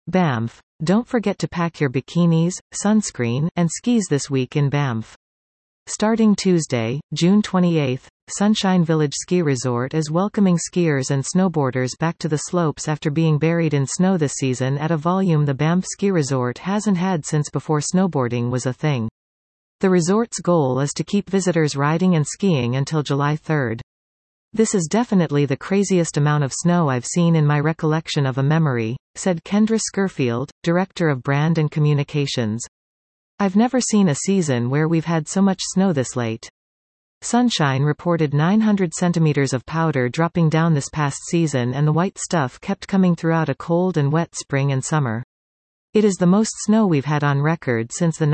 Banff. Don't forget to pack your bikinis, sunscreen, and skis this week in Banff. Starting Tuesday, June 28, Sunshine Village Ski Resort is welcoming skiers and snowboarders back to the slopes after being buried in snow this season at a volume the Banff Ski Resort hasn't had since before snowboarding was a thing. The resort's goal is to keep visitors riding and skiing until July 3. "This is definitely the craziest amount of snow I've seen in my recollection of a memory," said Kendra Scurfield, Director of Brand and Communications. "I've never seen a season where we've had so much snow this late." Sunshine reported 900 centimeters of powder dropping down this past season, and the white stuff kept coming throughout a cold and wet spring and summer. "It is the most snow we've had on record since the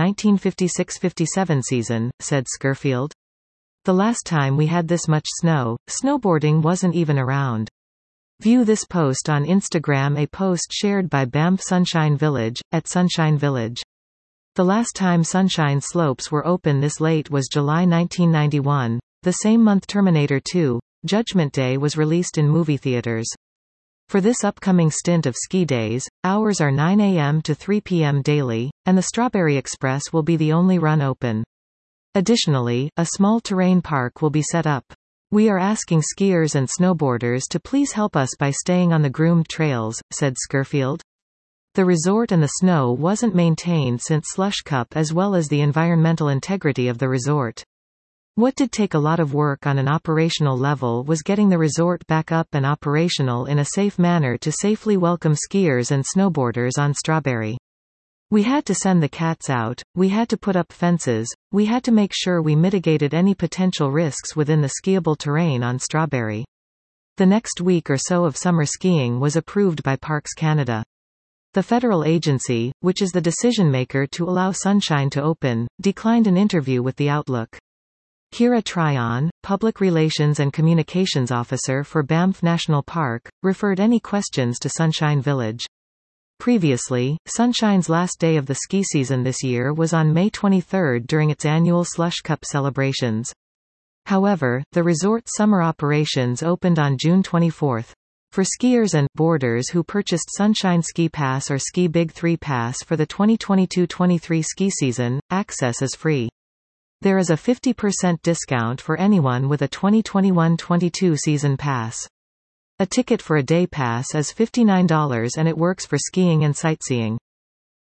1956-57 season," said Scurfield. "The last time we had this much snow, snowboarding wasn't even around." View this post on Instagram, a post shared by Banff Sunshine Village, at Sunshine Village. The last time Sunshine Slopes were open this late was July 1991. The same month Terminator 2: Judgment Day was released in movie theaters. For this upcoming stint of ski days, hours are 9 a.m. to 3 p.m. daily, and the Strawberry Express will be the only run open. Additionally, a small terrain park will be set up. "We are asking skiers and snowboarders to please help us by staying on the groomed trails," said Scurfield. The resort and the snow wasn't maintained since Slush Cup, as well as the environmental integrity of the resort. "What did take a lot of work on an operational level was getting the resort back up and operational in a safe manner to safely welcome skiers and snowboarders on Strawberry. We had to send the cats out, we had to put up fences, we had to make sure we mitigated any potential risks within the skiable terrain on Strawberry." The next week or so of summer skiing was approved by Parks Canada. The federal agency, which is the decision-maker to allow Sunshine to open, declined an interview with The Outlook. Kira Tryon, Public Relations and Communications Officer for Banff National Park, referred any questions to Sunshine Village. Previously, Sunshine's last day of the ski season this year was on May 23 during its annual Slush Cup celebrations. However, the resort's summer operations opened on June 24. For skiers and boarders who purchased Sunshine Ski Pass or Ski Big 3 Pass for the 2022-23 ski season, access is free. There is a 50% discount for anyone with a 2021-22 season pass. A ticket for a day pass is $59 and it works for skiing and sightseeing.